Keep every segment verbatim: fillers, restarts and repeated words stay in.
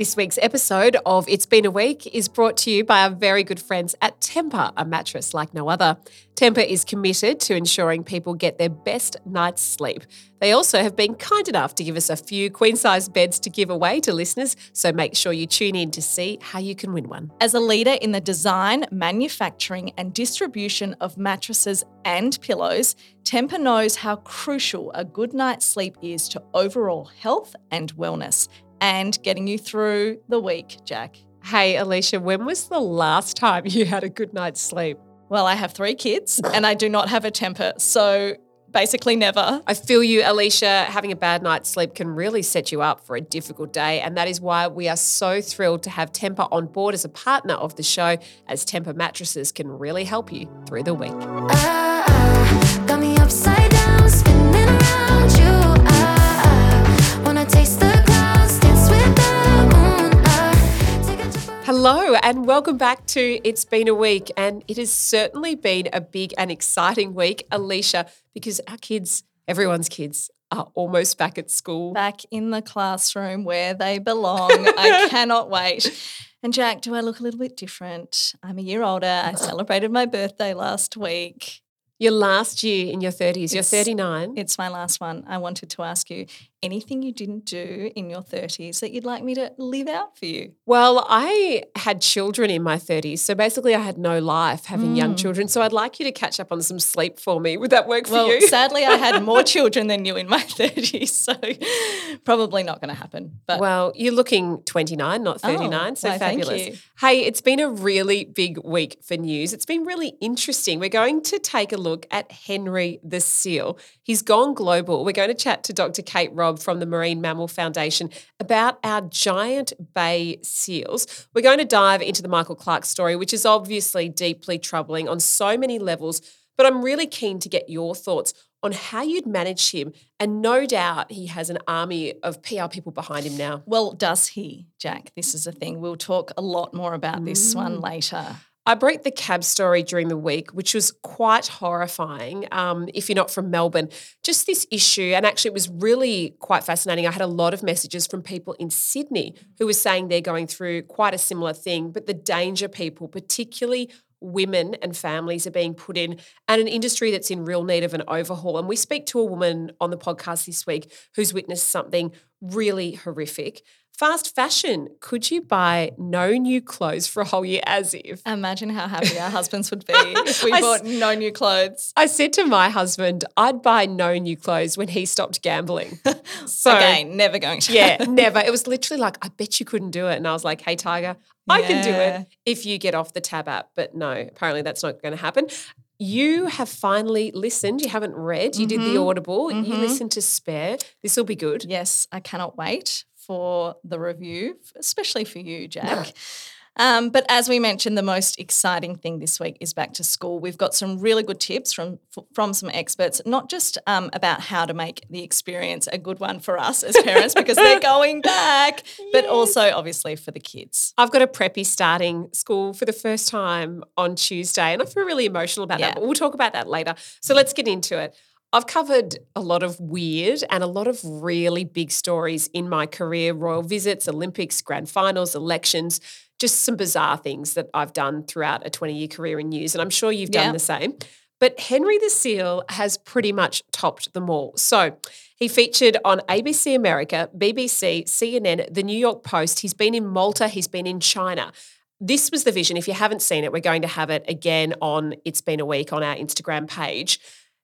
This week's episode of It's Been a Week is brought to you by our very good friends at Tempur, a mattress like no other. Tempur is committed to ensuring people get their best night's sleep. They also have been kind enough to give us a few queen-size beds to give away to listeners, so make sure you tune in to see how you can win one. As a leader in the design, manufacturing and distribution of mattresses and pillows, Tempur knows how crucial a good night's sleep is to overall health and wellness, and getting you through the week, Jack. Hey, Alicia, when was the last time you had a good night's sleep? Well, I have three kids and I do not have a Tempur, so basically never. I feel you, Alicia. Having a bad night's sleep can really set you up for a difficult day, and that is why we are so thrilled to have Tempur on board as a partner of the show, as Tempur mattresses can really help you through the week. Uh, uh, got me upside down, spinning around you. Uh, uh, wanna taste the clouds, dance with the moon. Uh, take a trip around- Hello and welcome back to It's Been a Week, and it has certainly been a big and exciting week, Alicia, because our kids, everyone's kids, are almost back at school. Back in the classroom where they belong. I cannot wait. And Jack, do I look a little bit different? I'm a year older. I celebrated my birthday last week. Your last year in your thirties, you're It's- thirty-nine. It's my last one. I wanted to ask you, anything you didn't do in your thirties that you'd like me to live out for you? Well, I had children in my thirties, so basically I had no life having young children, so I'd like you to catch up on some sleep for me. Would that work for Well, you? sadly, I had more children than you in my thirties, so probably not going to happen. But Well, you're looking twenty-nine, not thirty-nine, Oh, so why, thank fabulous. you. Hey, it's been a really big week for news. It's been really interesting. We're going to take a look at Henry the seal. He's gone global. We're going to chat to Doctor Kate Robb from the Marine Mammal Foundation about our giant bay seals. We're going to dive into the Michael Clark story, which is obviously deeply troubling on so many levels, but I'm really keen to get your thoughts on how you'd manage him. And no doubt he has an army of P R people behind him now. well, does he, Jack? This is a thing. We'll talk a lot more about this one Mm. later. I broke the cab story during the week, which was quite horrifying um, if you're not from Melbourne. Just this issue, and actually it was really quite fascinating. I had a lot of messages from people in Sydney who were saying they're going through quite a similar thing, but the danger people, particularly women and families, are being put in, and an industry that's in real need of an overhaul. And we speak to a woman on the podcast this week who's witnessed something really horrific. Fast fashion. Could you buy no new clothes for a whole year? As if. Imagine how happy our husbands would be if we I s- bought no new clothes. I said to my husband, I'd buy no new clothes when he stopped gambling. So, Again, never going to yeah, happen. never. It was literally like, I bet you couldn't do it. And I was like, hey, Tiger, I can do Yeah. it if you get off the Tab app. But no, apparently that's not going to happen. You have finally listened. You haven't read. You did the Mhm. Audible. You Mhm. listened to Spare. This will be good. Yes, I cannot wait for the review, especially for you, Jack. Um, but as we mentioned, the most exciting thing this week is back to school. We've got some really good tips from from some experts, not just um, about how to make the experience a good one for us as parents because they're going back, but also obviously for the kids. I've got a preppy starting school for the first time on Tuesday, and I feel really emotional about Yeah. that, but we'll talk about that later. So let's get into it. I've covered a lot of weird and a lot of really big stories in my career: royal visits, Olympics, grand finals, elections, just some bizarre things that I've done throughout a twenty-year career in news, and I'm sure you've done Yeah. the same. But Henry the Seal has pretty much topped them all. So he featured on A B C America, B B C, C N N, The New York Post. He's been in Malta. He's been in China. This was the vision. If you haven't seen it, we're going to have it again on It's Been a Week on our Instagram page.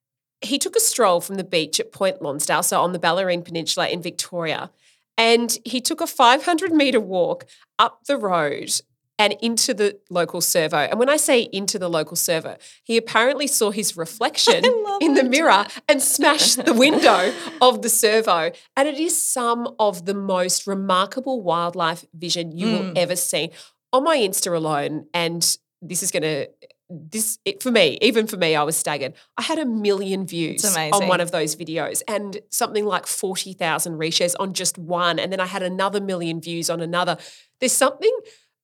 He took a stroll from the beach at Point Lonsdale, so on the Bellarine Peninsula in Victoria, and he took a five hundred metre walk up the road and into the local servo. And when I say into the local servo, he apparently saw his reflection I love in the it. mirror and smashed the window of the servo. And it is some of the most remarkable wildlife vision you will Mm. ever see. On my Insta alone, and this is going to this it, for me, even for me, I was staggered. I had a million views It's on amazing. one of those videos and something like forty thousand reshares on just one. And then I had another million views on another. There's something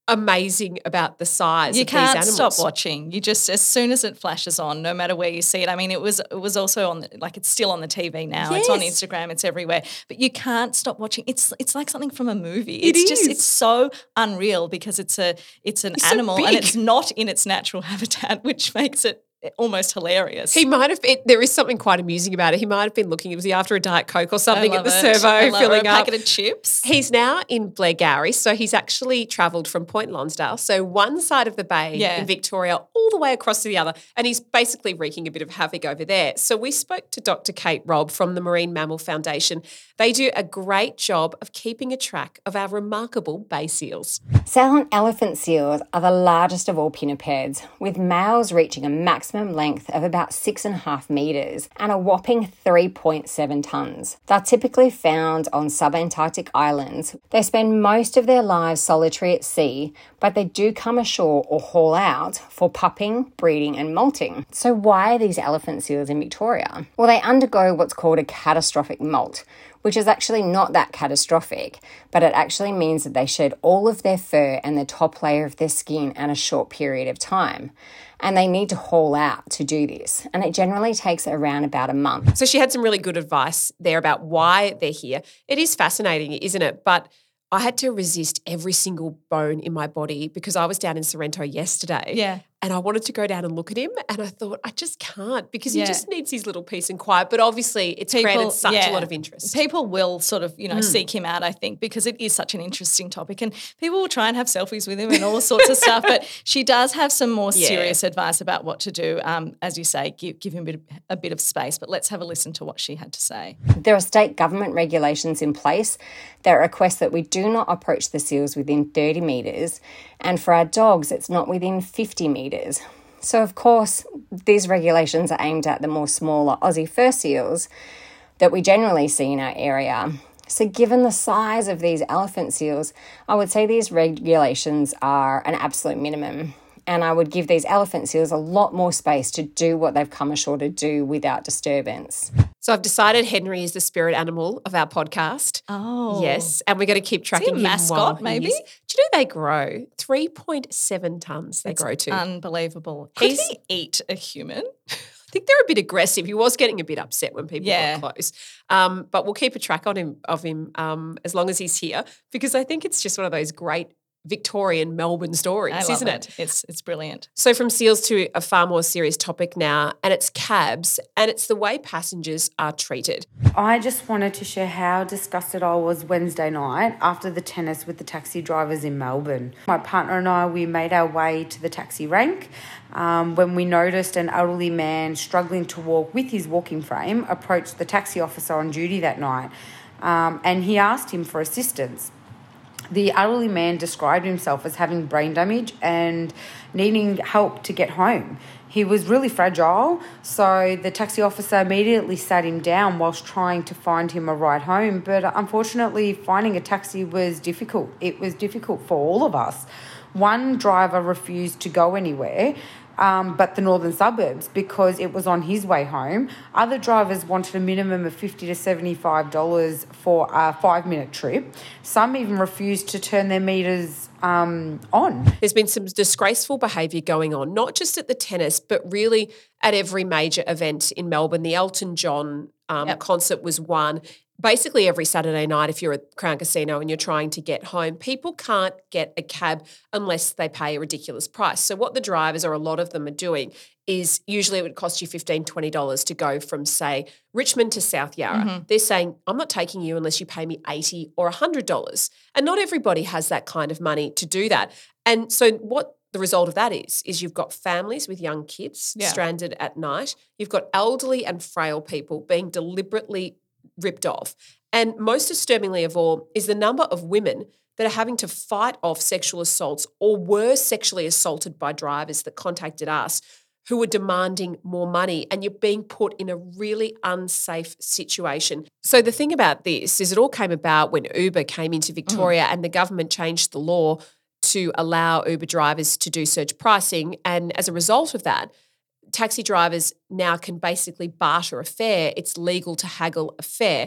amazing about the size You of these can't animals. stop watching. You just, as soon as it flashes on, no matter where you see it. I mean, it was it was also on, the, like it's still on the T V now. It's on Yes. Instagram. It's everywhere. But you can't stop watching. It's it's like something from a movie. It It's just is. it's so unreal because it's a it's an It's so animal and big. it's not in its natural habitat, which makes it almost hilarious. He might have been, there is something quite amusing about it. He might have been looking, was he after a Diet Coke or I something at love the it. servo I love it. filling Or a up? packet of chips. He's now in Blairgowrie, so he's actually travelled from Point Lonsdale, so one side of the bay Yeah. in Victoria all the way across to the other, and he's basically wreaking a bit of havoc over there. So we spoke to Doctor Kate Robb from the Marine Mammal Foundation. They do a great job of keeping a track of our remarkable bay seals. Southern elephant seals are the largest of all pinnipeds, with males reaching a maximum length of about six and a half metres and a whopping three point seven tonnes. They're typically found on subantarctic islands. They spend most of their lives solitary at sea, but they do come ashore or haul out for pupping, breeding and molting. So why are these elephant seals in Victoria? Well, they undergo what's called a catastrophic molt, which is actually not that catastrophic, but it actually means that they shed all of their fur and the top layer of their skin in a short period of time. And they need to haul out to do this. And it generally takes around about a month. So she had some really good advice there about why they're here. It is fascinating, isn't it? But I had to resist every single bone in my body because I was down in Sorrento yesterday. Yeah. And I wanted to go down and look at him, and I thought, I just can't because Yeah. he just needs his little peace and quiet. But obviously it's People- created such yeah. a lot of interest. People will sort of, Hmm. you know, seek him out, I think, because it is such an interesting topic. And people will try and have selfies with him and all sorts of stuff. But she does have some more Yeah. serious advice about what to do. Um, as you say, give, give him a bit, of, a bit of space. But let's have a listen to what she had to say. There are state government regulations in place that request that we do not approach the seals within thirty metres, and for our dogs, it's not within fifty metres. So, of course, these regulations are aimed at the more smaller Aussie fur seals that we generally see in our area. So, given the size of these elephant seals, I would say these regulations are an absolute minimum. And I would give these elephant seals a lot more space to do what they've come ashore to do without disturbance. So I've decided Henry is the spirit animal of our podcast. Oh. Yes, and we're going to keep tracking a him mascot, while he maybe? is- Do you know they grow three point seven tonnes? They grow to. Unbelievable. Could He's- he eat a human? I think they're a bit aggressive. He was getting a bit upset when people Yeah. got close. Um, but we'll keep a track on him of him um, as long as he's here because I think it's just one of those great Victorian Melbourne stories, I love isn't it. It's, it's brilliant. So from seals to a far more serious topic now, and it's cabs, and it's the way passengers are treated. I just wanted to share how disgusted I was Wednesday night after the tennis with the taxi drivers in Melbourne. My partner and I, we made our way to the taxi rank um, when we noticed an elderly man struggling to walk with his walking frame approached the taxi officer on duty that night, um, and he asked him for assistance. The elderly man described himself as having brain damage and needing help to get home. He was really fragile, so the taxi officer immediately sat him down whilst trying to find him a ride home. But unfortunately, finding a taxi was difficult. It was difficult for all of us. One driver refused to go anywhere, um, but the northern suburbs, because it was on his way home. Other drivers wanted a minimum of fifty to seventy-five dollars for a five-minute trip. Some even refused to turn their meters um, on. There's been some disgraceful behaviour going on, not just at the tennis, but really at every major event in Melbourne. The Elton John um, Yep. concert was one. Basically every Saturday night, if you're at Crown Casino and you're trying to get home, people can't get a cab unless they pay a ridiculous price. So what the drivers, or a lot of them, are doing is usually it would cost you fifteen dollars, twenty dollars to go from, say, Richmond to South Yarra. Mm-hmm. They're saying, I'm not taking you unless you pay me eighty dollars or one hundred dollars. And not everybody has that kind of money to do that. And so what the result of that is, is you've got families with young kids Yeah. stranded at night. You've got elderly and frail people being deliberately ripped off. And most disturbingly of all is the number of women that are having to fight off sexual assaults or were sexually assaulted by drivers that contacted us who were demanding more money, and you're being put in a really unsafe situation. So the thing about this is it all came about when Uber came into Victoria mm. and the government changed the law to allow Uber drivers to do surge pricing. And as a result of that, taxi drivers now can basically barter a fare. It's legal to haggle a fare.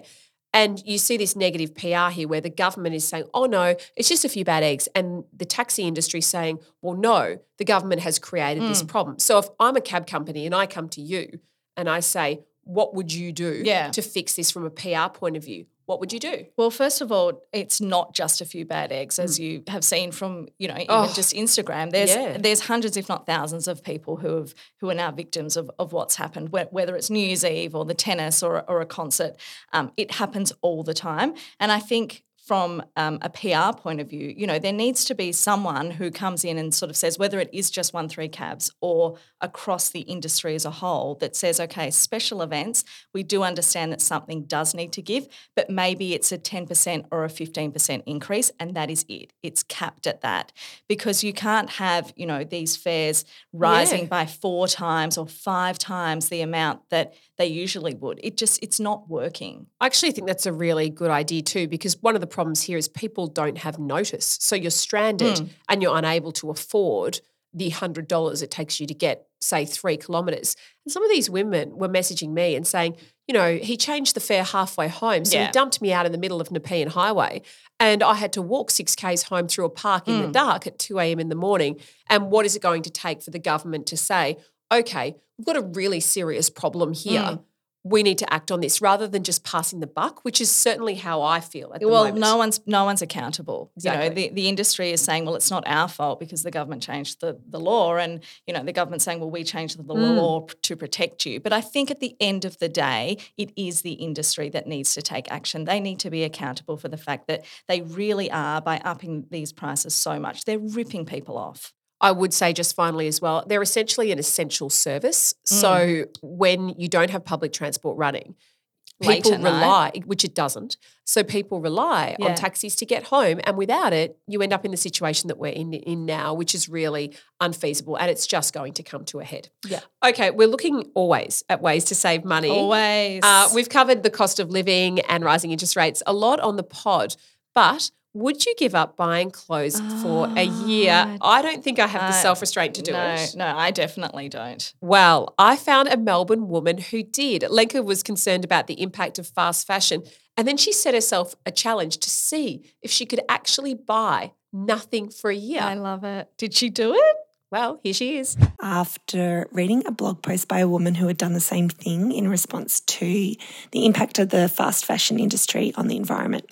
And you see this negative P R here where the government is saying, oh, no, it's just a few bad eggs. And the taxi industry is saying, well, no, the government has created mm. this problem. So if I'm a cab company and I come to you and I say, what would you do yeah. to fix this from a P R point of view? What would you do? Well, first of all, it's not just a few bad eggs, as mm. you have seen from, you know, even oh, just Instagram. There's yeah. there's hundreds, if not thousands, of people who have who are now victims of, of what's happened, whether it's New Year's Eve or the tennis or, or a concert. Um, it happens all the time. And I think from um, a P R point of view, you know, there needs to be someone who comes in and sort of says, whether it is just one three cabs or across the industry as a whole, that says, okay, special events, we do understand that something does need to give, but maybe it's a ten percent or a fifteen percent increase, and that is it. It's capped at that, because you can't have, you know, these fares rising yeah. by four times or five times the amount that they usually would. It just, it's not working. I actually think that's a really good idea too, because one of the problems here is people don't have notice. So you're stranded mm. and you're unable to afford the one hundred dollars it takes you to get, say, three kilometres. And some of these women were messaging me and saying, you know, he changed the fare halfway home. So yeah. he dumped me out in the middle of Nepean Highway and I had to walk six kays home through a park in mm. the dark at two a.m. in the morning. And what is it going to take for the government to say, okay, we've got a really serious problem here. Mm. We need to act on this rather than just passing the buck, which is certainly how I feel at the well, moment. Well, no one's no one's accountable. Exactly. You know, the, the industry is saying, well, it's not our fault because the government changed the, the law, and, you know, the government's saying, well, we changed the mm. law to protect you. But I think at the end of the day, it is the industry that needs to take action. They need to be accountable for the fact that they really are, by upping these prices so much, they're ripping people off. I would say just finally as well, they're essentially an essential service. Mm. So when you don't have public transport running, people rely, night. which it doesn't, so people rely yeah. on taxis to get home, and without it, you end up in the situation that we're in, in now, which is really unfeasible, and it's just going to come to a head. Yeah. Okay, we're looking always at ways to save money. Always. Uh, we've covered the cost of living and rising interest rates a lot on the pod, but would you give up buying clothes oh, for a year? I don't think I have the uh, self-restraint to do no, it. No, I definitely don't. Well, I found a Melbourne woman who did. Lenka was concerned about the impact of fast fashion, and then she set herself a challenge to see if she could actually buy nothing for a year. I love it. Did she do it? Well, here she is. After reading a blog post by a woman who had done the same thing in response to the impact of the fast fashion industry on the environment,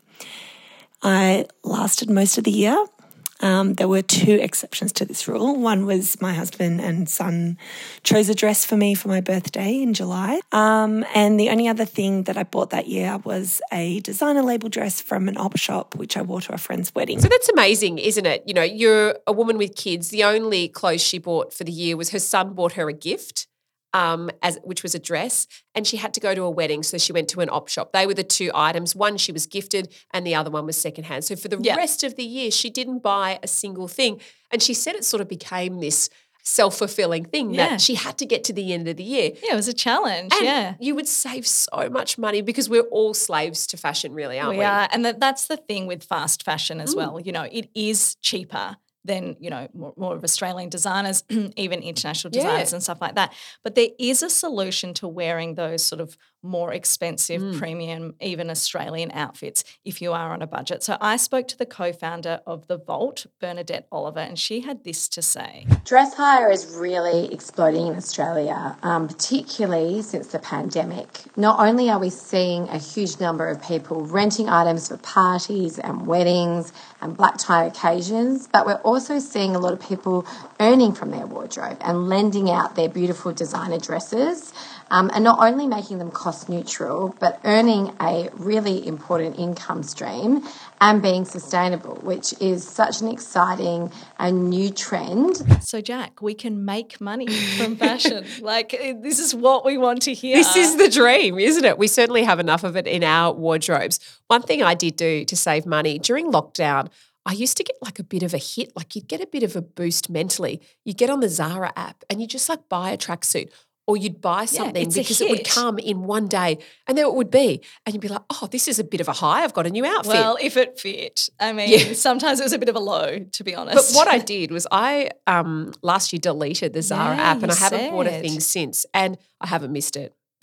I lasted most of the year. Um, there were two exceptions to this rule. One was my husband and son chose a dress for me for my birthday in July. Um, and the only other thing that I bought that year was a designer label dress from an op shop, which I wore to a friend's wedding. So that's amazing, isn't it? You know, you're a woman with kids. The only clothes she bought for the year was her son bought her a gift. Um, as which was a dress, and she had to go to a wedding, so she went to an op shop. They were the two items. One she was gifted and the other one was secondhand. So for the yeah. rest of the year, she didn't buy a single thing. And she said it sort of became this self-fulfilling thing yeah. that she had to get to the end of the year. Yeah, it was a challenge, and yeah. you would save so much money because we're all slaves to fashion really, aren't we? We are, and that, that's the thing with fast fashion as mm. well. You know, it is cheaper than, you know, more, more of Australian designers, even international designers yeah. and stuff like that. But there is a solution to wearing those sort of more expensive, mm. premium, even Australian outfits if you are on a budget. So I spoke to the co-founder of The Vault, Bernadette Oliver, and she had this to say. Dress hire is really exploding in Australia, um, particularly since the pandemic. Not only are we seeing a huge number of people renting items for parties and weddings and black tie occasions, but we're also seeing a lot of people earning from their wardrobe and lending out their beautiful designer dresses. Um, and not only making them cost neutral, but earning a really important income stream and being sustainable, which is such an exciting and new trend. So, Jack, we can make money from fashion. Like, this is what we want to hear. This is the dream, isn't it? We certainly have enough of it in our wardrobes. One thing I did do to save money during lockdown, I used to get like a bit of a hit, like you'd get a bit of a boost mentally. You get on the Zara app and you just like buy a tracksuit. Or you'd buy something yeah, because it would come in one day and there it would be. And you'd be like, oh, this is a bit of a high. I've got a new outfit. Well, if it fit. I mean, yeah. sometimes it was a bit of a low, to be honest. But what I did was I um, last year deleted the Zara yeah, app and I haven't said. bought a thing since, and I haven't missed it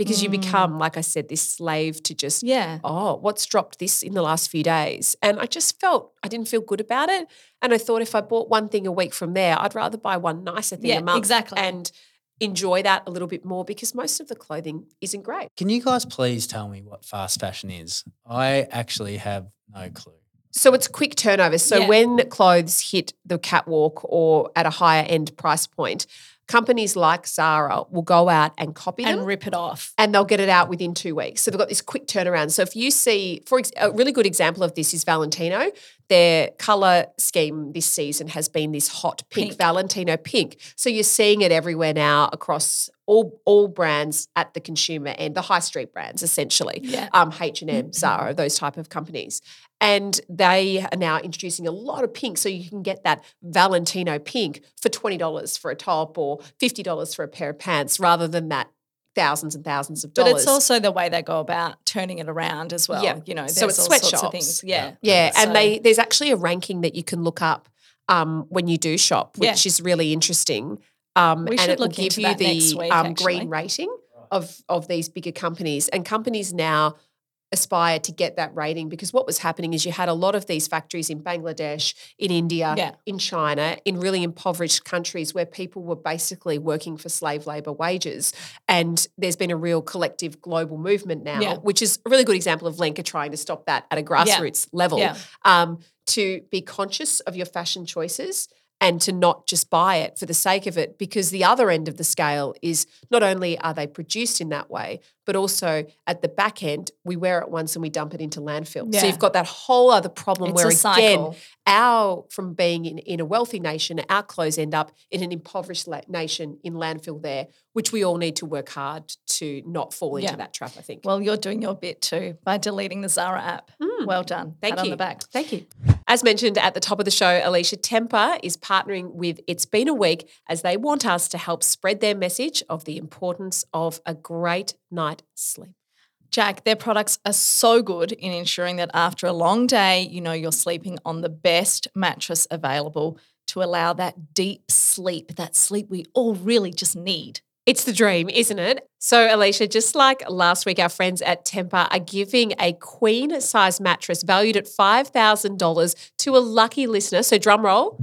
because you become, like I said, this slave to just, Yeah. oh, what's dropped this in the last few days? And I just felt, I didn't feel good about it. And I thought if I bought one thing a week from there, I'd rather buy one nicer thing Yeah, a month. exactly. And enjoy that a little bit more because most of the clothing isn't great. Can you guys please tell me what fast fashion is? I actually have no clue. So it's quick turnover. So Yeah. when clothes hit the catwalk or at a higher end price point, companies like Zara will go out and copy them And rip it off. and they'll get it out within two weeks. So they've got this quick turnaround. So if you see, for ex- a really good example of this is Valentino. Their colour scheme this season has been this hot pink, Pink. Valentino pink. So you're seeing it everywhere now across all all brands at the consumer end, the high street brands essentially, Yeah. um, H and M, Zara, those type of companies. And they are now introducing a lot of pink so you can get that Valentino pink for twenty dollars for a top or fifty dollars for a pair of pants rather than that thousands and thousands of But dollars. it's also the way they go about turning it around as well. Yeah. You know, So there's it's all sorts sweatshops. of things. Yeah. Yeah, and So- they there's actually a ranking that you can look up um, when you do shop, which Yeah. is really interesting. Um, We and should it will look give into you that next the week, um, actually. green rating of of these bigger companies, and companies now aspire to get that rating because what was happening is you had a lot of these factories in Bangladesh, in India, Yeah. in China, in really impoverished countries where people were basically working for slave labor wages. And there's been a real collective global movement now, Yeah. which is a really good example of Lenka trying to stop that at a grassroots level, Yeah. um, to be conscious of your fashion choices and to not just buy it for the sake of it, because the other end of the scale is not only are they produced in that way, but also at the back end, we wear it once and we dump it into landfill. So Yeah. you've got that whole other problem It's where, a again, cycle. our, from being in, in a wealthy nation, our clothes end up in an impoverished la- nation in landfill there, which we all need to work hard to not fall into Yeah. that trap, I think. Well, you're doing your bit too by deleting the Zara app. Well done. Thank Pat you. on the back. Thank you. As mentioned at the top of the show, Alicia, Temper is partnering with It's Been a Week as they want us to help spread their message of the importance of a great night's sleep. Jack, their products are so good in ensuring that after a long day, you know you're sleeping on the best mattress available to allow that deep sleep, that sleep we all really just need. It's the dream, isn't it? So, Alicia, just like last week, our friends at Temper are giving a queen size mattress valued at five thousand dollars to a lucky listener. So, drum roll.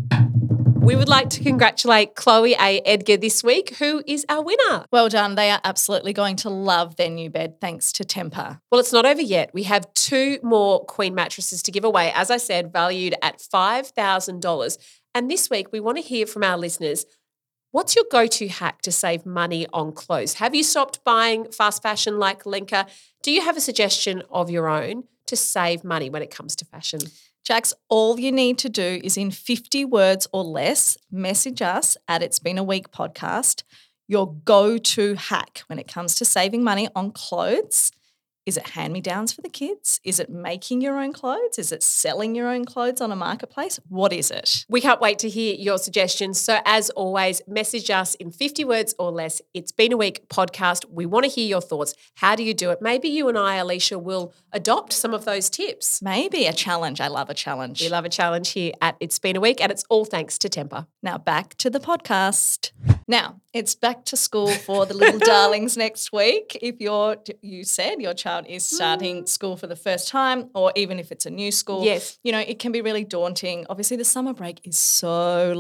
We would like to congratulate Chloe A. Edgar this week, who is our winner. Well done. They are absolutely going to love their new bed thanks to Temper. Well, it's not over yet. We have two more queen mattresses to give away, as I said, valued at five thousand dollars. And this week, we want to hear from our listeners. What's your go-to hack to save money on clothes? Have you stopped buying fast fashion like Lenka? Do you have a suggestion of your own to save money when it comes to fashion? Jax, all you need to do is in fifty words or less, message us at It's Been a Week podcast, your go-to hack when it comes to saving money on clothes. Is it hand-me-downs for the kids? Is it making your own clothes? Is it selling your own clothes on a marketplace? What is it? We can't wait to hear your suggestions. So as always, message us in fifty words or less. It's Been a Week podcast. We want to hear your thoughts. How do you do it? Maybe you and I, Alicia, will adopt some of those tips. Maybe a challenge. I love a challenge. We love a challenge here at It's Been a Week, and it's all thanks to Temper. Now back to the podcast. Now, it's back to school for the little darlings next week. If you're, you said your child is starting school for the first time, or even if it's a new school, Yes. you know, it can be really daunting. Obviously, the summer break is so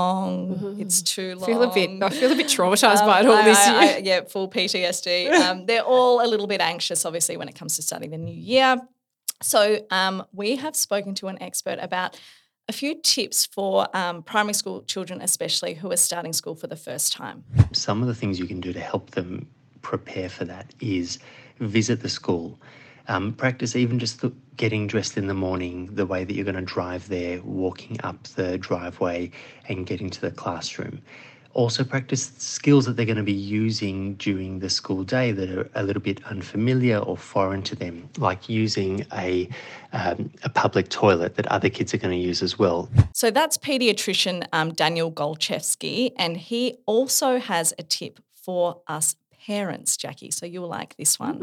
long. It's too I long. feel a bit, I feel a bit traumatized Um, by it all I- this I- year. I- yeah, full P T S D. Um, they're all a little bit anxious, obviously, when it comes to starting the new year. So um, we have spoken to an expert about a few tips for um, primary school children, especially who are starting school for the first time. Some of the things you can do to help them prepare for that is visit the school. Um, practice even just the, getting dressed in the morning, the way that you're going to drive there, walking up the driveway and getting to the classroom. Also practice skills that they're going to be using during the school day that are a little bit unfamiliar or foreign to them, like using a, um, a public toilet that other kids are going to use as well. So that's paediatrician um, Daniel Golchevsky, and he also has a tip for us parents, Jackie. So you'll like this one.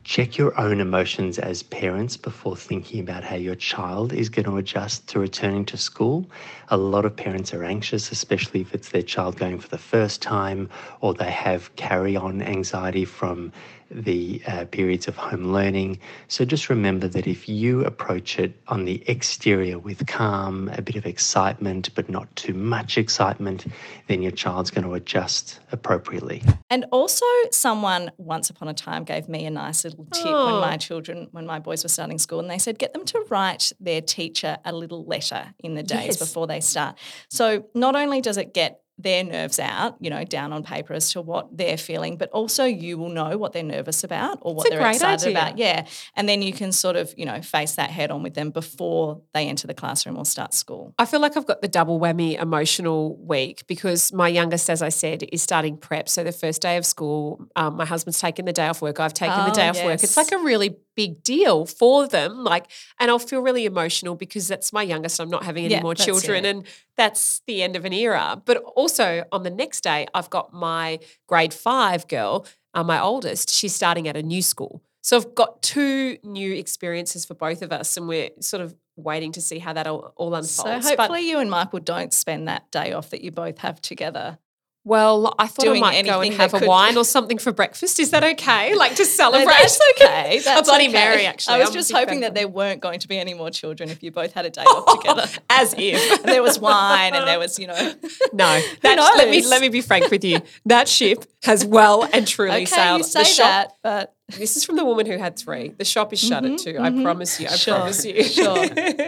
check your own emotions as parents before thinking about how your child is going to adjust to returning to school. A lot of parents are anxious, especially if it's their child going for the first time or they have carry-on anxiety from the uh, periods of home learning. So just remember that if you approach it on the exterior with calm, a bit of excitement, but not too much excitement, then your child's going to adjust appropriately. And also someone once upon a time gave me a nice little tip Oh. when my children, when my boys were starting school, and they said get them to write their teacher a little letter in the days Yes. before they start. So not only does it get their nerves out, you know, down on paper as to what they're feeling, but also you will know what they're nervous about or what It's a they're great excited idea. about. Yeah. And then you can sort of, you know, face that head on with them before they enter the classroom or start school. I feel like I've got the double whammy emotional week because my youngest, as I said, is starting prep. So the first day of school, um, my husband's taken the day off work. I've taken the Oh, day off work. yes. It's like a really big deal for them. Like, and I'll feel really emotional because that's my youngest. I'm not having any Yeah, more that's children, it. and that's the end of an era. But also on the next day, I've got my grade five girl, uh, my oldest. She's starting at a new school. So I've got two new experiences for both of us, and we're sort of waiting to see how that all, all unfolds. So But- hopefully you and Michael don't spend that day off that you both have together. Well, I thought I Doing might go and anything have that a could- wine or something for breakfast. Is that okay? Like to celebrate? No, that's okay. That's a Bloody okay. Mary, actually. I was I'm a just big hoping fan that of there weren't going to be any more children if you both had a day off together. As if. And there was wine and there was, you know. No. That, let me knows? let me be frank with you. That ship has well and truly Okay, sailed. you say the shop, that, but This is from the woman who had three. The shop is shut at two. I promise you. I Sure, promise you. sure.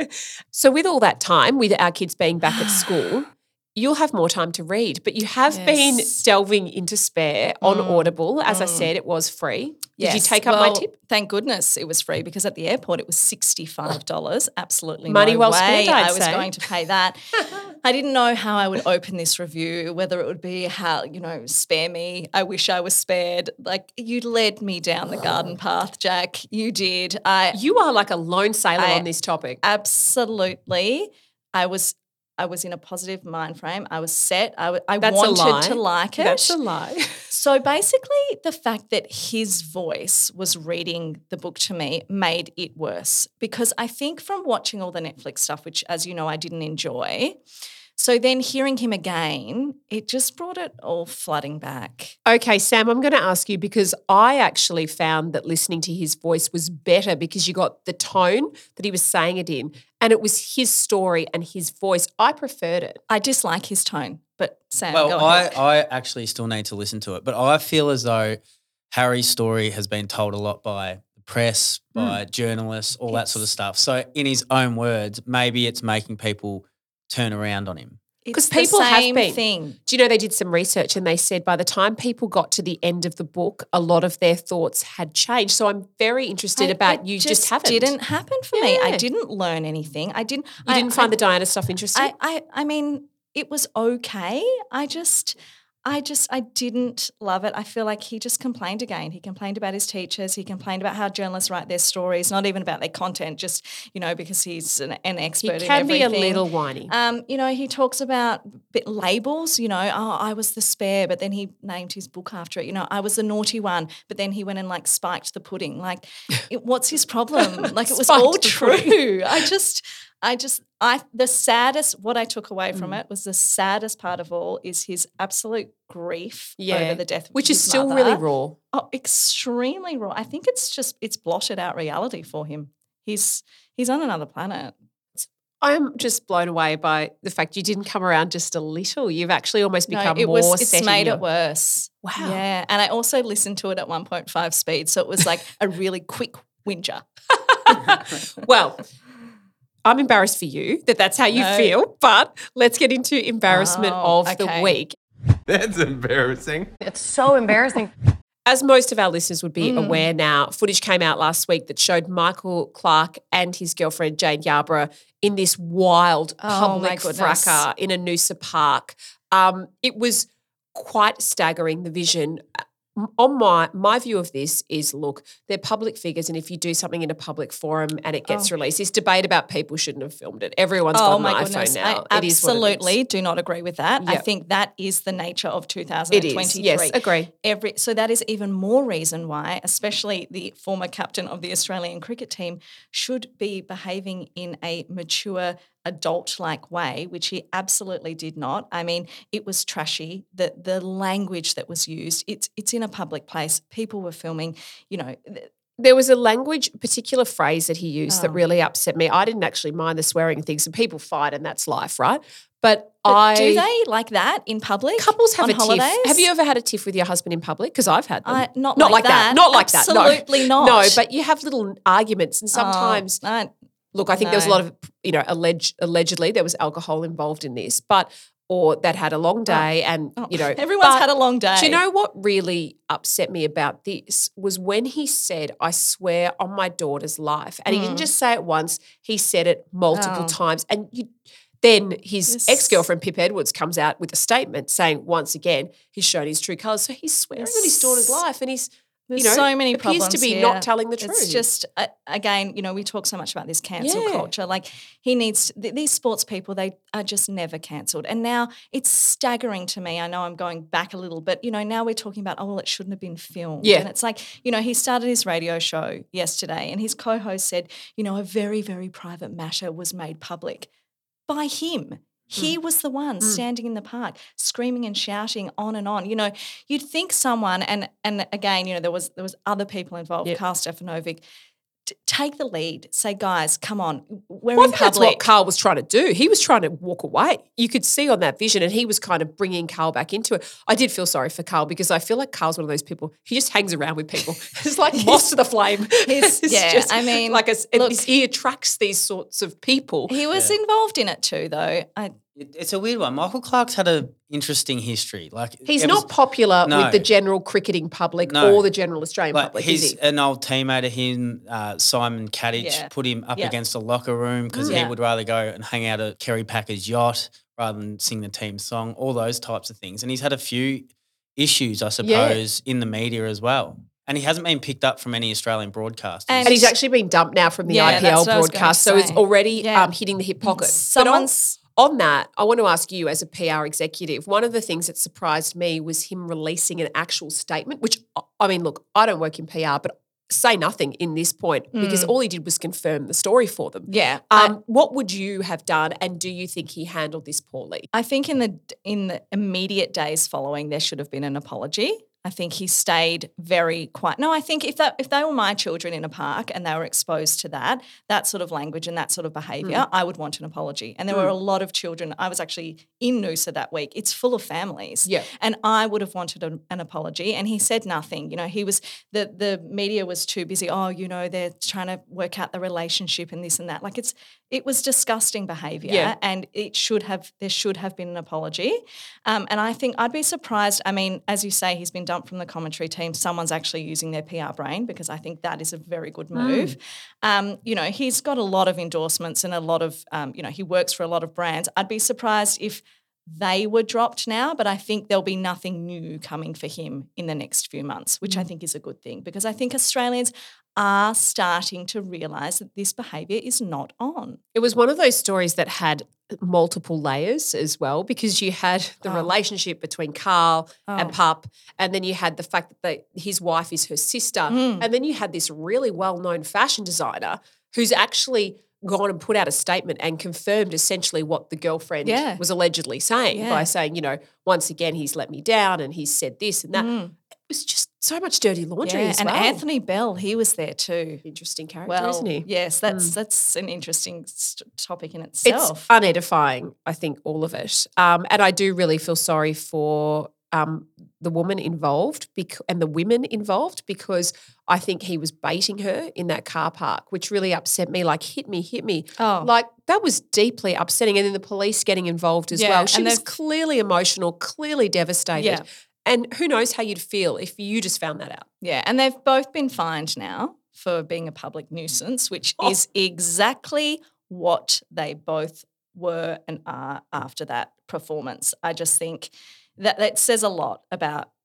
So with all that time, with our kids being back at school, you'll have more time to read. But you have been Yes. delving into Spare on Audible. As I said, it was free. Did you Yes. take up my Well, tip? Thank goodness it was free because at the airport it was sixty-five dollars. Absolutely Money no well way spent, I'd I was say. going to pay that. I didn't know how I would open this review, whether it would be how, you know, spare me. I wish I was spared. Like you led me down the garden path, Jack. You did. I You are like a lone sailor I- on this topic. absolutely. I was I was in a positive mind frame. I was set. I, w- I That's a wanted lie. to like it. That's a lie. So basically, the fact that his voice was reading the book to me made it worse because I think from watching all the Netflix stuff, which, as you know, I didn't enjoy, so then hearing him again, it just brought it all flooding back. Okay, Sam, I'm going to ask you because I actually found that listening to his voice was better because you got the tone that he was saying it in and it was his story and his voice. I preferred it. I dislike his tone, but Sam, Well, go I, ahead. I actually still need to listen to it, but I feel as though Harry's story has been told a lot by the press, by journalists, all that sort of stuff. So in his own words, maybe it's making people turn around on him. Because It's the people have same been. thing. Do you know they did some research and they said by the time people got to the end of the book, a lot of their thoughts had changed. So I'm very interested I- about it you just, haven't. didn't happen for me. I Yeah. didn't learn anything. I didn't. You I, didn't find I, the Diana stuff interesting? I, I, I mean, it was okay. I just, I just, I didn't love it. I feel like he just complained again. He complained about his teachers. He complained about how journalists write their stories, not even about their content, just, you know, because he's an, an he expert in can be everything. a little whiny. Um, you know, he talks about bit labels, you know, oh, I was the spare, but then he named his book after it. You know, I was the naughty one, but then he went and like spiked the pudding. Like, it, what's his problem? Like, it was Spiked all the true. I just, I just, I, the saddest, what I took away Mm. from it was the saddest part of all is his absolute grief yeah. over the death of Which is his still mother. really raw. Oh, extremely raw. I think it's just, it's blotted out reality for him. He's, he's on another planet. I am just blown away by the fact you didn't come around just a little. You've actually almost become no, it more was, set it's in made your- it worse. Wow. Yeah. And I also listened to it at one point five speed. So it was like a really quick whinger. Well, I'm embarrassed for you that that's how you No. feel, but let's get into embarrassment Oh, of the okay. week. That's embarrassing. It's so embarrassing. As most of our listeners would be Mm. aware now, footage came out last week that showed Michael Clark and his girlfriend Jane Yarborough in this wild Oh, my public goodness. fracas in a Noosa park. Um, it was quite staggering, the vision. m- on my my view of this is, look, they're public figures, and if you do something in a public forum and it gets Oh. released, this debate about people shouldn't have filmed it. Everyone's Oh got an my iPhone goodness! now. I It is what it is. absolutely do not agree with that. I Yep. think that is the nature of two thousand twenty-three. It is. Yes, agree. Every so that is even more reason why, especially the former captain of the Australian cricket team, should be behaving in a mature, adult-like way, which he absolutely did not. I mean, it was trashy. The the language that was used. It's it's in a public place. People were filming. You know. th- There was a language, particular phrase that he used that Oh. really upset me. I didn't actually mind the swearing things, and people fight, and that's life, right? But, But I do they like that in public? couples have on a holidays? tiff. Have you ever had a tiff with your husband in public? Because I've had them. I- not not like like that. that. Not like that. Absolutely no. not. No, but you have little arguments, and sometimes. Oh, I- Look, I think there was a No. lot of, you know, alleged, allegedly there was alcohol involved in this, but or that had a long day, and Oh, you know, everyone's but had a long day. Do you know what really upset me about this was when he said, "I swear on my daughter's life," and he didn't just say it once; he said it multiple Oh. times, and you. Then his This- ex-girlfriend Pip Edwards comes out with a statement saying, once again, he's shown his true colours. So he's swearing on his daughter's life, and he's There's you know, so many appears problems to be here. not telling the truth. It's just uh, again, you know, we talk so much about this cancel Yeah. culture. Like he needs th- these sports people. They are just never cancelled. And now it's staggering to me. I know I'm going back a little, but you know, now we're talking about oh well, it shouldn't have been filmed. Yeah. And it's like you know, he started his radio show yesterday, and his co-host said, you know, a very very private matter was made public by him. He Mm. was the one standing in the park, screaming and shouting on and on. You know, you'd think someone, and and again, you know, there was there was other people involved. Yep. Carl Stefanovic, t- take the lead. Say, guys, come on, we're Well, I in think that's public. what Carl was trying to do. He was trying to walk away. You could see on that vision, and he was kind of bringing Carl back into it. I did feel sorry for Carl because I feel like Carl's one of those people. He just hangs around with people. It's like moss to the flame. he's- It's yeah, I mean, like a, look- he attracts these sorts of people. he was involved in it too, though. I, It- It's a weird one. Michael Clark's had an interesting history. Like He's it not was- popular No. with the general cricketing public No. or the general Australian Like public. he's Is he? an old teammate of him, uh, Simon Kadich, Yeah. put him up Yeah. against a locker room because Yeah. he would rather go and hang out at Kerry Packer's yacht rather than sing the team song, all those types of things. And he's had a few issues, I suppose, in the media as well. And he hasn't been picked up from any Australian broadcasters. And- And he's actually been dumped now from the Yeah, I P L that's what I was gonna broadcast, so it's say. already Yeah. um, hitting the hip pocket. But on, Someone's on that, I want to ask you as a P R executive, one of the things that surprised me was him releasing an actual statement, which, I mean, look, I don't work in P R, but say nothing in this point because all he did was confirm the story for them. yeah. I- Um, what would you have done, and do you think he handled this poorly? I think in the in the immediate days following, there should have been an apology. I think he stayed very quiet. No, I think if that if they were my children in a park and they were exposed to that that sort of language and that sort of behaviour, I would want an apology. And there were a lot of children. I was actually in Noosa that week. It's full of families. Yeah. And I would have wanted an, an apology. And he said nothing. You know, he was the the media was too busy. Oh, you know, they're trying to work out the relationship and this and that. Like it's it was disgusting behaviour, Yeah. and it should have there should have been an apology. Um, and I think I'd be surprised. I mean, as you say, he's been dumped from the commentary team. Someone's actually using their P R brain because I think that is a very good move. Um, you know, he's got a lot of endorsements and a lot of, um, you know, he works for a lot of brands. I'd be surprised if they were dropped now, but I think there'll be nothing new coming for him in the next few months, which I think is a good thing because I think Australians are starting to realise that this behaviour is not on. It was one of those stories that had multiple layers as well because you had the Oh. relationship between Carl and Oh. Pup, and then you had the fact that they, his wife is her sister, Mm. and then you had this really well-known fashion designer who's actually gone and put out a statement and confirmed essentially what the girlfriend Yeah. was allegedly saying Yeah. by saying, you know, once again he's let me down and he's said this and that. Mm. It was just so much dirty laundry Yeah, as and well. Anthony Bell, he was there too. Interesting character, Well, isn't he? yes, that's that's an interesting st- topic in It's itself. unedifying, I think, all of it. Um, and I do really feel sorry for um, the woman involved bec- and the women involved because I think he was baiting her in that car park, which really upset me, like, hit me, hit me. Oh. Like, that was deeply upsetting. And then the police getting involved as Yeah, well. She and was they've- clearly emotional, clearly devastated. Yeah. And who knows how you'd feel if you just found that out. Yeah, and they've both been fined now for being a public nuisance, which Oh. is exactly what they both were and are after that performance. I just think that that says a lot about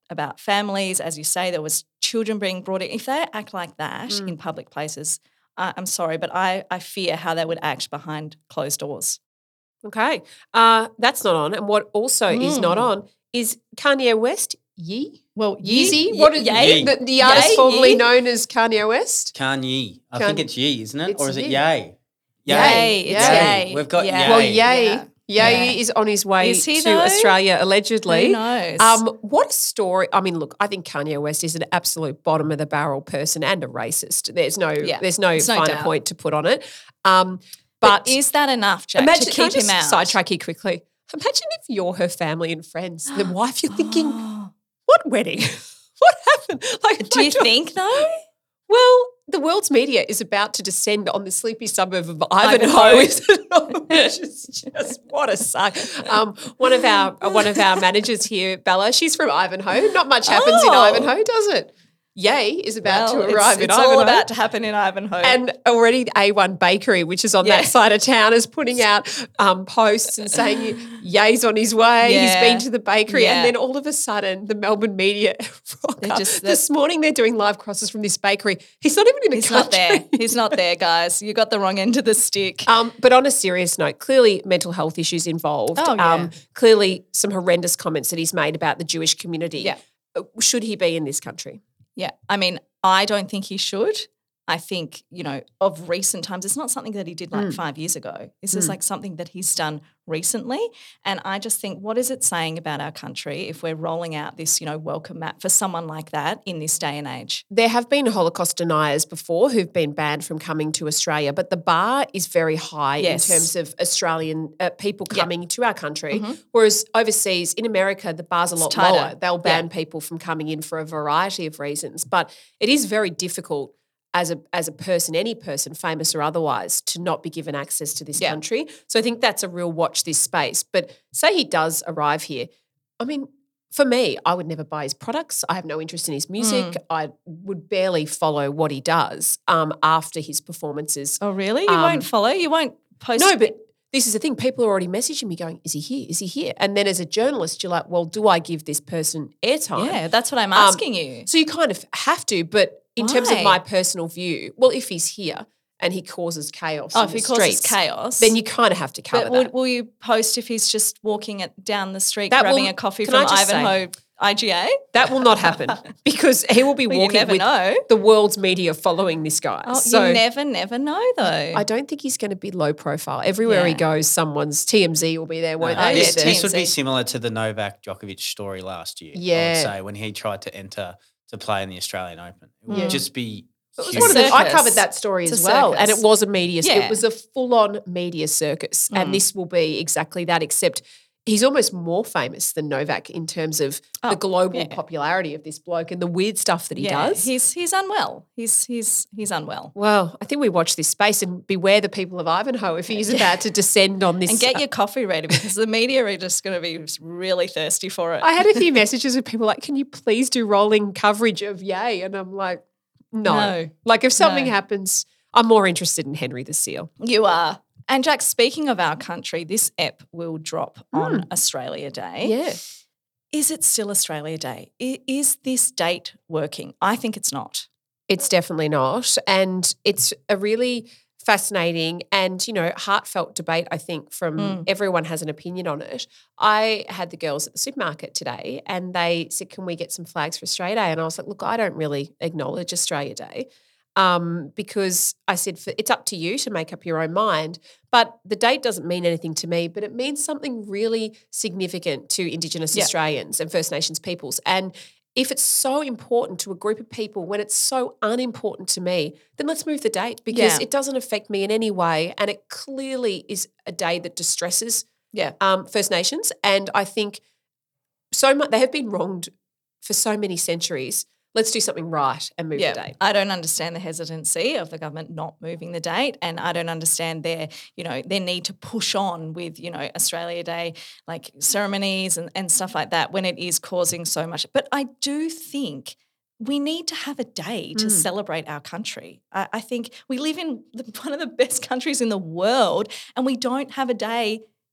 about families. As you say, there was children being brought in. If they act like that Mm. in public places, uh, I'm sorry, but I, I fear how they would act behind closed doors. Okay. Uh, that's not on. And what also is not Mm. on is Kanye West. Yee? Well, Yeezy? Ye- What is Ye- the, the artist Ye- formerly Ye- known as Kanye West? Kanye. I Kan- think it's Ye, isn't it? It's Or is it Ye. Yay? Yay, it's Yay. yay. We've got Yeah. Yay. Well, Yay. Yeah. Yay Yeah. is on his way Is he to though? Australia, allegedly. Who knows? Um, what a story. I mean, look, I think Kanye West is an absolute bottom of the barrel person and a racist. There's no Yeah. there's no There's no finer doubt. point to put on it. Um, but, but, is that enough, Jack, imagine, to can I keep him just out? sidetrack you quickly. Imagine if you're her family and friends, the wife, you're thinking, what wedding? What happened? Like, Do you think though? Well, the world's media is about to descend on the sleepy suburb of Ivanhoe, Ivanhoe. is it not? Which is just what a suck. Um, one of our one of our managers here, Bella, she's from Ivanhoe. Not much happens in Oh. Ivanhoe, does it? Yay is about Well, to arrive it's, in it's Ivanhoe. all about to happen in Ivanhoe. And already the A one Bakery, which is on Yeah. that side of town, is putting out um, posts and saying Yay's on his way. He's Yeah. been to the bakery. Yeah. And then all of a sudden, the Melbourne media rock They're up. just- This morning, they're doing live crosses from this bakery. He's not even in the He's not country. there. He's not there, guys. You got the wrong end of the stick. Um, but on a serious note, clearly mental health issues involved. Oh, yeah. um, clearly some horrendous comments that he's made about the Jewish community. Yeah. Uh, Should he be in this country? Yeah. I mean, I don't think he should. I think, you know, of recent times, it's not something that he did like Mm. five years ago. This is Mm. like something that he's done recently. And I just think, what is it saying about our country if we're rolling out this, you know, welcome mat for someone like that in this day and age? There have been Holocaust deniers before who've been banned from coming to Australia, but the bar is very high Yes. in terms of Australian uh, people Yeah. coming to our country. Mhm. Whereas overseas, in America, the bar's a It's lot tighter. lower. They'll Yeah. ban people from coming in for a variety of reasons. But it is very difficult as a as a person, any person, famous or otherwise, to not be given access to this Yeah. country. So I think that's a real watch this space. But say he does arrive here, I mean, for me, I would never buy his products. I have no interest in his music. Mm. I would barely follow what he does um, after his performances. Oh, really? You Um, won't follow? You won't post? No, but this is the thing. People are already messaging me going, is he here? Is he here? And then as a journalist, you're like, well, do I give this person airtime? Yeah, that's what I'm Um, asking you. So you kind of have to, but in terms of Why? my personal view, well, if he's here and he causes chaos Oh, in if the he causes streets, chaos. then you kind of have to cover But that. will, will you post if he's just walking it down the street, That grabbing will- a coffee can from I just say- Ivanhoe I G A? That will not happen because he will be Well, you walking never with know. the world's media following this guy. Oh, so you never, never know though. I don't think he's going to be low profile. Everywhere he Yeah. goes, someone's T M Z will be there, won't Uh, they? this, yeah, this would be T M Z. similar to the Novak Djokovic story last year. I Yeah. would say when he tried to enter to play in the Australian Open, it would Yeah. just be. It was huge. one of the- I circus. covered that story It's as a well, and it circus. was a media. Yeah. It was a full-on media circus, Mm. and this will be exactly that. Except he's almost more famous than Novak in terms of Oh, the global yeah. popularity of this bloke and the weird stuff that he yeah, does. He's he's unwell. He's he's he's unwell. Well, I think we watch this space and beware the people of Ivanhoe if he's about to descend on this. And get your coffee ready because the media are just going to be really thirsty for it. I had a few messages with people like, "Can you please do rolling coverage of Yay?" And I'm like, "No." No. Like if something No. happens, I'm more interested in Henry the Seal. You are. And Jack, speaking of our country, this ep will drop on Australia Day. Yeah. Is it still Australia Day? I- Is this date working? I think it's not. It's definitely not. And it's a really fascinating and, you know, heartfelt debate, I think, from Mm. everyone has an opinion on it. I had the girls at the supermarket today and they said, can we get some flags for Australia Day? And I was like, look, I don't really acknowledge Australia Day um, because I said, for, it's up to you to make up your own mind. But the date doesn't mean anything to me, but it means something really significant to Indigenous Yeah. Australians and First Nations peoples. And if it's so important to a group of people when it's so unimportant to me, then let's move the date because Yeah. it doesn't affect me in any way. And it clearly is a day that distresses Yeah. um, First Nations. And I think so much they have been wronged for so many centuries. Let's do something right and move Yeah, the date. I don't understand the hesitancy of the government not moving the date, and I don't understand their, you know, their need to push on with, you know, Australia Day like ceremonies and, and stuff like that when it is causing so much. But I do think we need to have a day to Mm. celebrate our country. I, I think we live in the, one of the best countries in the world, and we don't have a day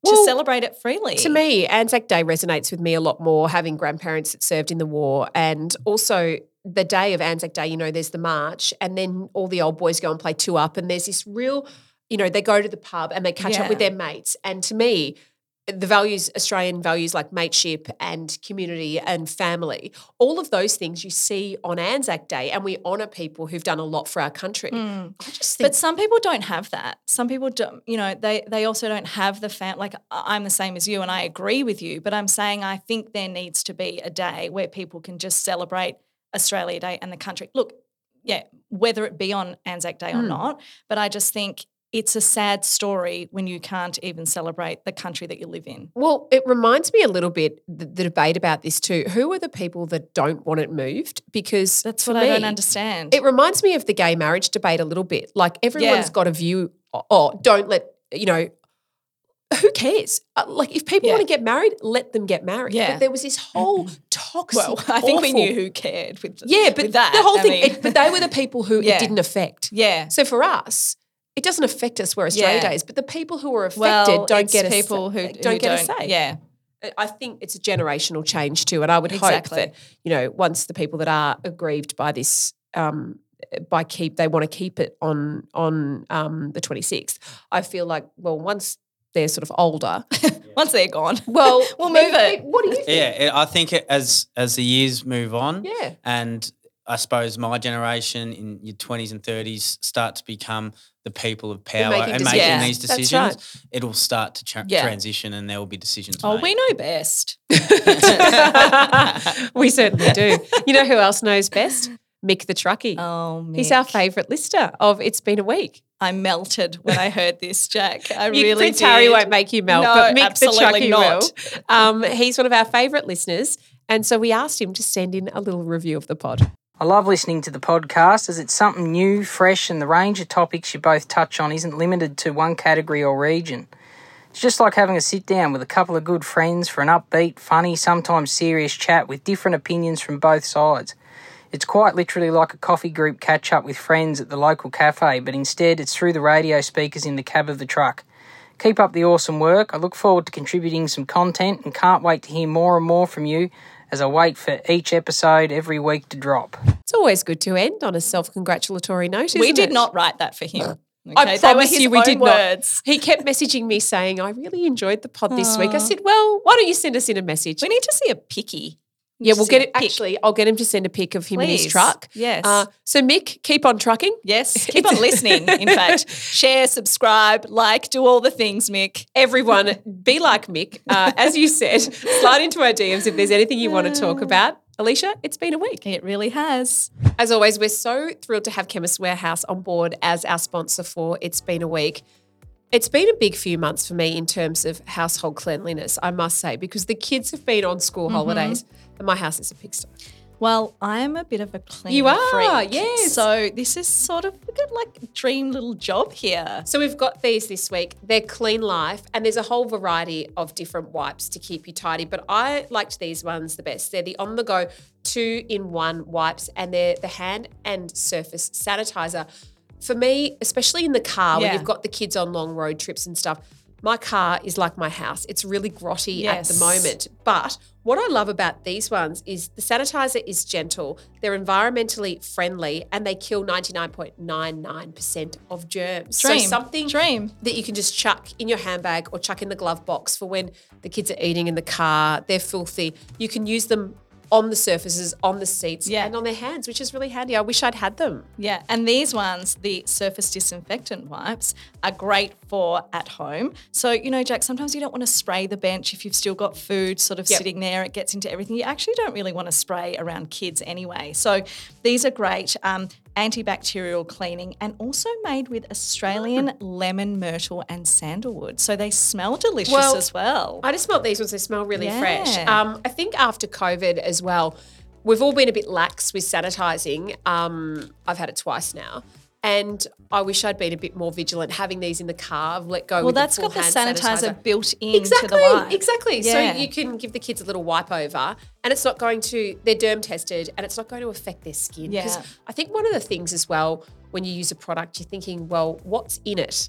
to Well, celebrate it freely. To me, Anzac Day resonates with me a lot more, having grandparents that served in the war, and also the day of Anzac Day, you know, there's the march, and then all the old boys go and play two up, and there's this real, you know, they go to the pub and they catch Yeah. up with their mates. And to me, the values, Australian values like mateship and community and family, all of those things you see on Anzac Day, and we honour people who've done a lot for our country. I just think But some people don't have that. Some people don't, you know, they they also don't have the fam. Like I- I'm the same as you, and I agree with you. But I'm saying I think there needs to be a day where people can just celebrate Australia Day and the country. Look, yeah, whether it be on Anzac Day or not, but I just think it's a sad story when you can't even celebrate the country that you live in. Well, it reminds me a little bit, the, the debate about this too. Who are the people that don't want it moved? Because That's for what I don't me, understand. It reminds me of the gay marriage debate a little bit. Like everyone's Yeah. got a view, oh, don't let, you know, who cares? Uh, like if people Yeah. want to get married, let them get married. Yeah. But there was this whole toxic, well, I think we awful- knew who cared with Yeah, but with that. the whole I thing, mean- it, but they were the people who Yeah. it didn't affect. yeah. So for us, it doesn't affect us where Australia Yeah. Day is, but the people who are affected Well, don't it's get a people say, who don't who get a don't- say. Yeah. I think it's a generational change too, and I would Exactly. hope that you know once the people that are aggrieved by this, um, by keep they want to keep it on on um, the twenty-sixth. I feel like well, once they're sort of older, Once they're gone, well, we'll move it. What do you think? Yeah, it, I think it, as as the years move on, Yeah. and I suppose my generation in your twenties and thirties start to become the people of power making and decisions. making Yeah, these that's decisions, right. it'll start to tra- Yeah. transition and there will be decisions Oh, made. we know best. We certainly do. You know who else knows best? Mick the truckie. Oh, He's Mick. our favourite lister of It's Been a Week. I melted when I heard this, Jack. I You, really Prince Harry did. won't make you melt, No, but Mick the absolutely truckie not. will. Um, he's one of our favourite listeners, and so we asked him to send in a little review of the pod. I love listening to the podcast as it's something new, fresh, and the range of topics you both touch on isn't limited to one category or region. It's just like having a sit down with a couple of good friends for an upbeat, funny, sometimes serious chat with different opinions from both sides. It's quite literally like a coffee group catch up with friends at the local cafe, but instead it's through the radio speakers in the cab of the truck. Keep up the awesome work. I look forward to contributing some content and can't wait to hear more and more from you as I wait for each episode every week to drop. It's always good to end on a self-congratulatory note, isn't We did it? not write that for him. I Okay, they were promise his you we own did words. not. He kept messaging me saying, I really enjoyed the pod this week. I said, well, why don't you send us in a message? We need to see a picky. We Yeah, need to we'll see get a it. pic. Actually, I'll get him to send a pic of him in his Please. truck. Yes. Uh, so, Mick, keep on trucking. Yes, keep on listening. In fact, share, subscribe, like, do all the things, Mick. Everyone, be like Mick. Uh, as you said, slide into our D Ms if there's anything you want to talk about. Alicia, it's been a week. It really has. As always, we're so thrilled to have Chemist Warehouse on board as our sponsor for It's Been a Week. It's been a big few months for me in terms of household cleanliness, I must say, because the kids have been on school Mm-hmm. holidays and my house is a pigsty. Well, I'm a bit of a clean You are, freak. yes. So this is sort of a good, like, dream little job here. So we've got these this week. They're Clean Life, and there's a whole variety of different wipes to keep you tidy. But I liked these ones the best. They're the on-the-go two-in-one wipes, and they're the hand and surface sanitizer. For me, especially in the car when Yeah. you've got the kids on long road trips and stuff, my car is like my house. It's really grotty at the Yes. moment. But what I love about these ones is the sanitizer is gentle, they're environmentally friendly, and they kill ninety-nine point nine nine percent of germs. Dream. So something Dream. that you can just chuck in your handbag or chuck in the glove box for when the kids are eating in the car, they're filthy. You can use them on the surfaces, on the seats, Yeah. and on their hands, which is really handy. I wish I'd had them. Yeah, and these ones, the surface disinfectant wipes, are great for at home. So, you know, Jack, sometimes you don't want to spray the bench if you've still got food sort of Yep. sitting there. It gets into everything. You actually don't really want to spray around kids anyway. So these are great. Um, antibacterial cleaning and also made with Australian lemon, myrtle and sandalwood. So they smell delicious Well, as well. I just smelt these ones. They smell really Yeah. fresh. Um, I think after COVID as well, we've all been a bit lax with sanitising. Um, I've had it twice now. And I wish I'd been a bit more vigilant having these in the car. I've let go well, with that's the full got the hand sanitizer, sanitizer. built in Exactly, to the wipe. exactly. Yeah. So you can give the kids a little wipe over and it's not going to, they're derm tested and it's not going to affect their skin. Because Yeah. I think one of the things as well, when you use a product, you're thinking, well, what's in it?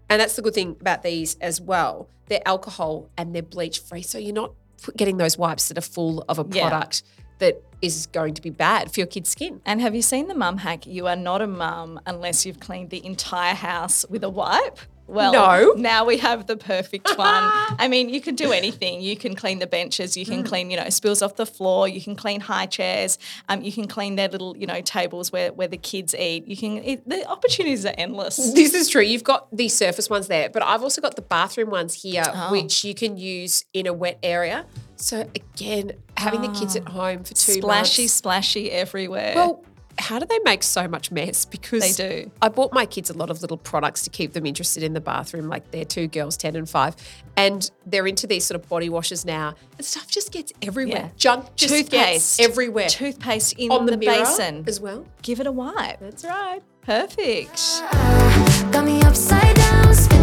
And that's the good thing about these as well. They're alcohol and they're bleach free. So you're not getting those wipes that are full of a Yeah. product that is going to be bad for your kid's skin. And have you seen the mum hack? You are not a mum unless you've cleaned the entire house with a wipe. Well, No. now we have the perfect one. I mean, you can do anything. You can clean the benches. You can Mm. clean, you know, spills off the floor. You can clean high chairs. Um, you can clean their little, you know, tables where, where the kids eat. You can. It, the opportunities are endless. This is true. You've got the surface ones there, but I've also got the bathroom ones here, Oh. which you can use in a wet area. So again, having the kids at home for two Splashy, months. splashy everywhere. Well, how do they make so much mess? Because They do. I bought my kids a lot of little products to keep them interested in the bathroom, like they're two girls, ten and five. And they're into these sort of body washes now. And stuff just gets everywhere. Yeah. Junk just Toothpaste. gets everywhere. Toothpaste in On the, the mirror basin. as well. Give it a wipe. That's right. Perfect. Got me upside down, spinning